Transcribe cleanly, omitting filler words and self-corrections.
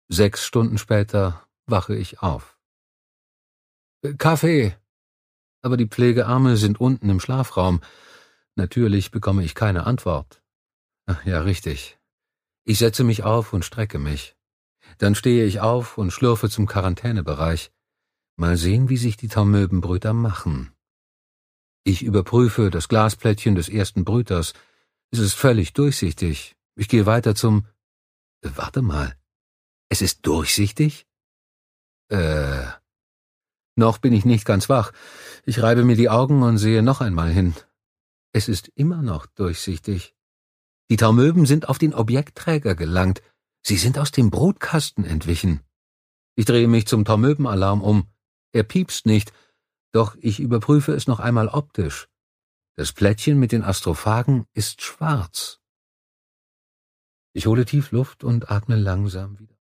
6 Stunden später wache ich auf. Kaffee! Aber die Pflegearme sind unten im Schlafraum. Natürlich bekomme ich keine Antwort. Ach ja, richtig. Ich setze mich auf und strecke mich. Dann stehe ich auf und schlurfe zum Quarantänebereich. Mal sehen, wie sich die Taumöbenbrüter machen. Ich überprüfe das Glasplättchen des ersten Brüters. Es ist völlig durchsichtig. Ich gehe weiter zum... Warte mal. Es ist durchsichtig? Noch bin ich nicht ganz wach. Ich reibe mir die Augen und sehe noch einmal hin. Es ist immer noch durchsichtig. Die Taumöben sind auf den Objektträger gelangt. Sie sind aus dem Brutkasten entwichen. Ich drehe mich zum Taumöbenalarm um. Er piepst nicht, doch ich überprüfe es noch einmal optisch. Das Plättchen mit den Astrophagen ist schwarz. Ich hole tief Luft und atme langsam wieder.